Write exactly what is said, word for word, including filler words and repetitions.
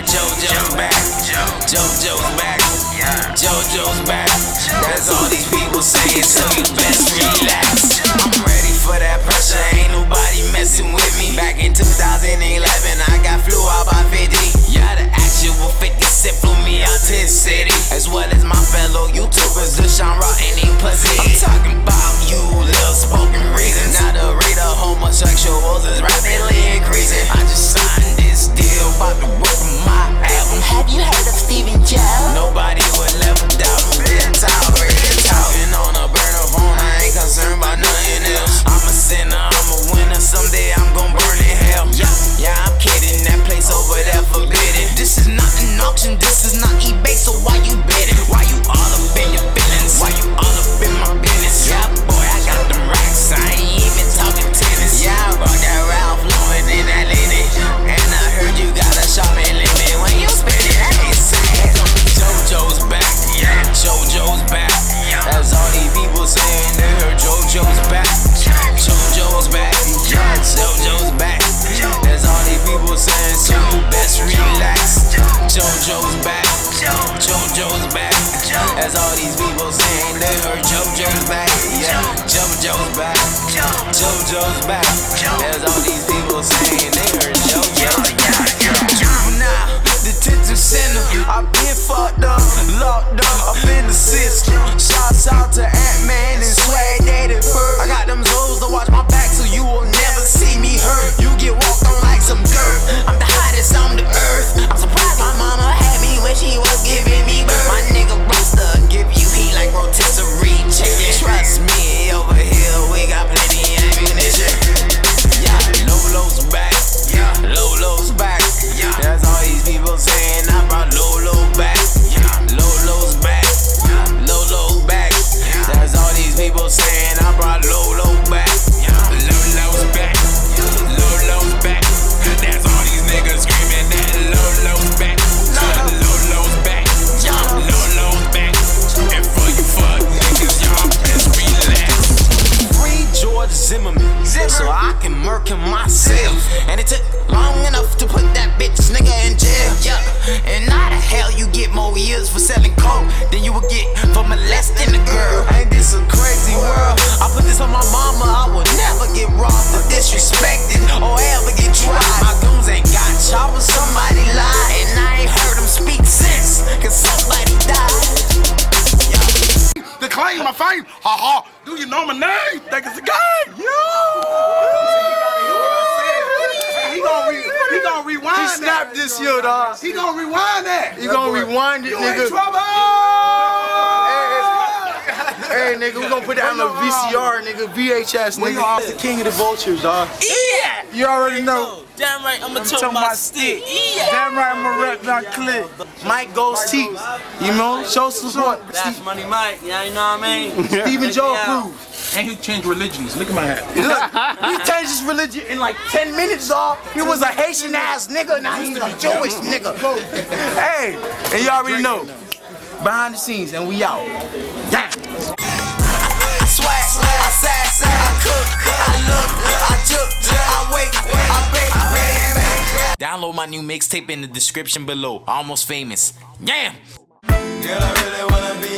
heard JoJo's back. JoJo's back. JoJo's back. That's all these people saying, so you best relax. I'm ready for that pressure, ain't nobody messing with me. Back in two thousand eleven, I got flew out by fifty. Yeah, the actual fifty Cent flew me out to his city, as well as my fellow YouTubers, Deshaun Raw and E Pussy. I'm talking about you, little spoken reasons. Now the rate of homosexuals is rapidly increasing. I just signed this deal, about to work on my album. Have you heard of Stephen Joe? Nobody would ever doubt him. Been talking, talking on a burner phone. I ain't concerned about nothing else. I'm a sinner, I'm a winner. Someday I'm gon' burn in hell. Yeah, yeah, I'm kidding. That place over there forbidden. This is not an auction, this is not eBay. So why you bidding? Why you all up in your feelings? Why you all up in my business? Yeah, boy, I got them racks. I ain't even talking tennis. Yeah, I brought that Ralph Lauren in that linen. And I heard you got a shopping limit. When you spend it, I ain't sad. JoJo's back. Yeah, JoJo's back. That's all these people saying. They heard JoJo's back. JoJo's back. Yeah, JoJo's back. That's all these people saying. So you best relax. JoJo's back. JoJo's back. That's all these people saying. They heard JoJo's back. Yeah, JoJo's back. JoJo's back. That's all these people saying. They heard JoJo's back. Juvenile, detention center. I been fucked up, locked up, up in the system. Shouts out to Ant-Man and Swag Daddy Bird. I got them hoes to watch my back, so you will never see me hurt. You get walked on like some dirt. I'm the hottest on the earth. I'm surprised my mama had me when she was giving me birth. My nigga Buster give you heat like rotisserie chicken. Trust me, over here we got plenty ammunition. Yeah, Lolo's back. Yeah, Lolo's back. Yeah, that's all these people saying. I brought Lolo back. Yeah, Lolo's back. Lolo's back. That's all these people saying. I brought Lolo back. Yeah, Lolo's back. Lolo's back. That's all these niggas screaming that Lolo's back. Lolo's back. Lolo's back. And for you fuck niggas, y'all best relax. Free George Zimmerman, so I can murk him myself. And it took long enough to put that bitch nigga in jail. Yeah, and how the hell you get more years for selling coke than you would get for molesting a girl? Ain't this a crazy world? I put this on my mama, I will never get robbed or disrespected or ever get tried. My goons ain't got choppers, somebody lied, and I ain't heard them speak sense, cause somebody died. To claim my fame, ha ha. Do you know my name? Think it's a game. Yo. He gonna re, he gonna rewind. He snapped this year, dog. He gonna rewind that. He gonna rewind it, you nigga. in trouble. Hey, nigga, we gonna put that on the V C R, nigga, V H S, nigga. I'm the king of the vultures, dog. Yeah. You already know. Damn right, I'ma talk my stick. Yeah. Damn right, I'ma rep my clip. Mike Goes T. You know, show support. That's Money Mike, yeah, you know what I mean? Stephen Joe approves. And he changed religions. Look at my hat. Look, he changed his religion in like ten minutes, dog. He was a Haitian ass nigga, now he's a Jewish nigga. Hey, and you already know. Behind the scenes, and we out. Yeah. I swag, I sass, I cook, I look, I juke, I wake, I bake, I bake. Download my new mixtape in the description below. Almost Famous. Damn. Girl, I really wanna be